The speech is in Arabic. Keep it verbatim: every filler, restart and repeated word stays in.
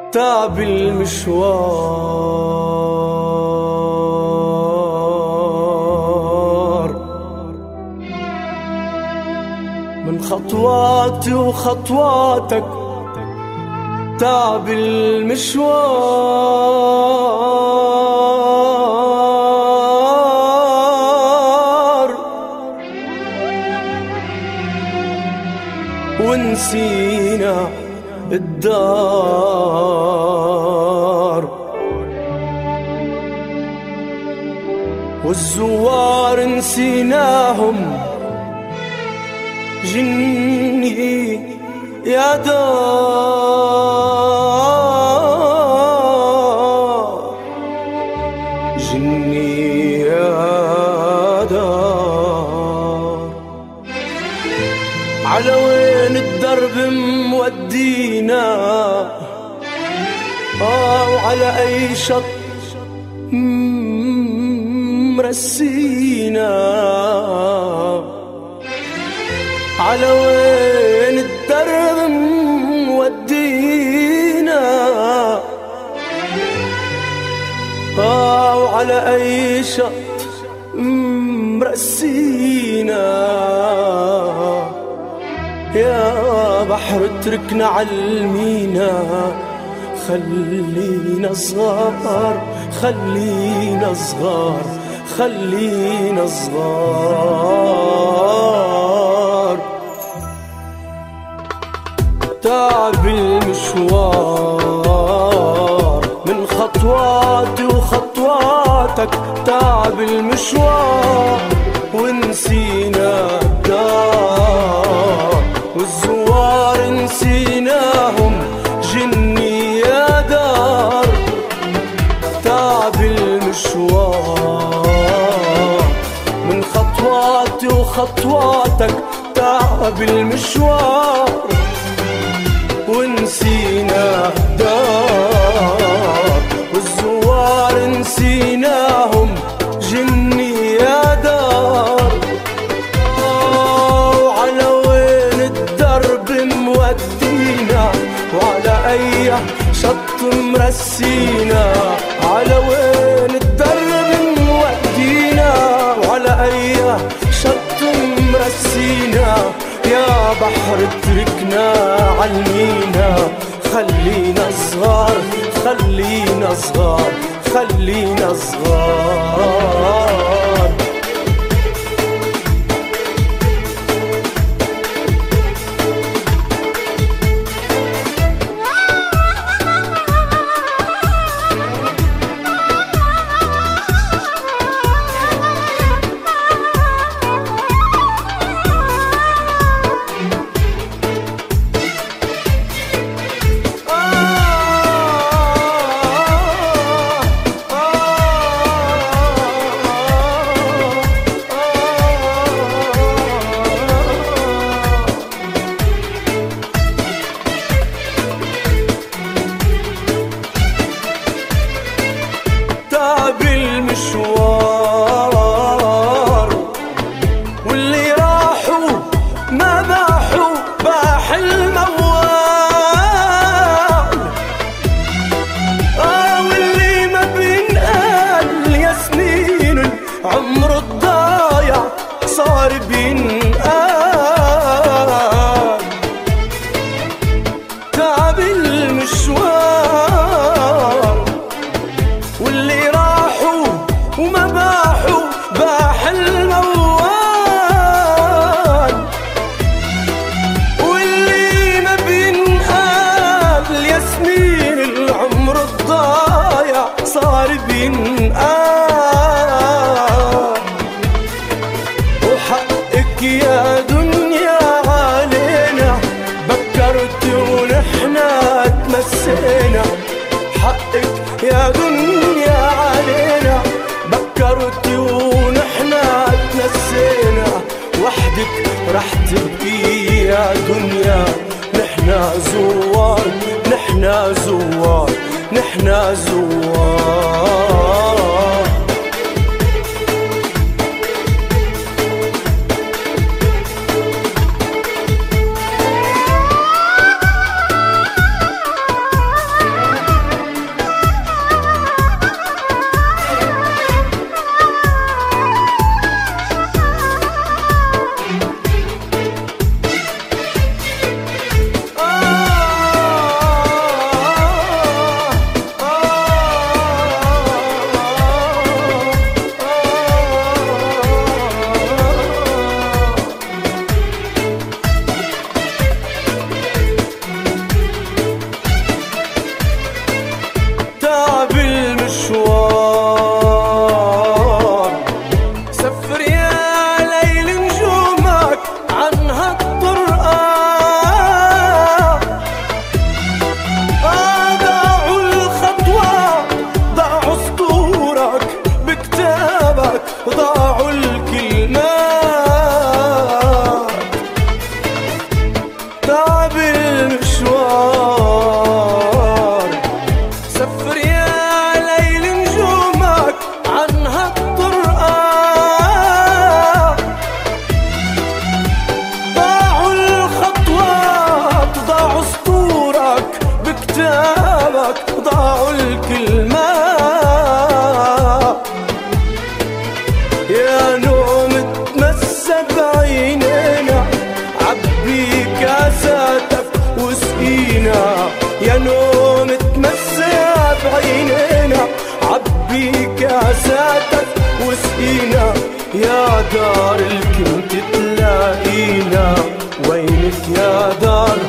تعب المشوار من خطواتي وخطواتك، تعب المشوار ونسينا الدار والزوار نسيناهم، جني يا دار جني يا دار. على وين الدرب مودينا؟ آه وعلى أي شط مرسينا؟ على وين الدرب مودينا؟ آه وعلى أي شط مرسينا؟ يا بحر اتركنا عالمينا، خلينا صغار خلينا صغار خلينا صغار. تعب المشوار من خطواتي وخطواتك، تعب المشوار ونسينا الدار والزوار نسيناهم، جني يا دار. تعب المشوار من خطواتي وخطواتك، تعب المشوار ونسينا الدار والزوار نسيناهم، جني يا دار. وعلى وين الدرب مودينا؟ وعلى أي شط مرسينا؟ على وين الدرب مودينا؟ وعلى أي شط مرسينا؟ يا بحر اتركنا عالمينا، خلينا صغار خلينا صغار خلينا صغار. تعب المشوار واللي راحوا ما باحوا باح الموال، آه واللي ما بينقال يا سنين العمر الضايع صار بينقال. تعب المشوار واللي راحوا وما باحوا باح الموال، واللي ما بينقال يا سنين العمر الضايع صار بينقال. وحقك يا دنيا علينا، بكرتي ونحنا تمسينا. حقك يا دنيا علينا، بكرتي ونحنا تنسينا. وحدك رح تبكي يا دنيا، نحنا زوار نحنا زوار نحنا زوار. دار الكنت تلاقينا، وينك يا دار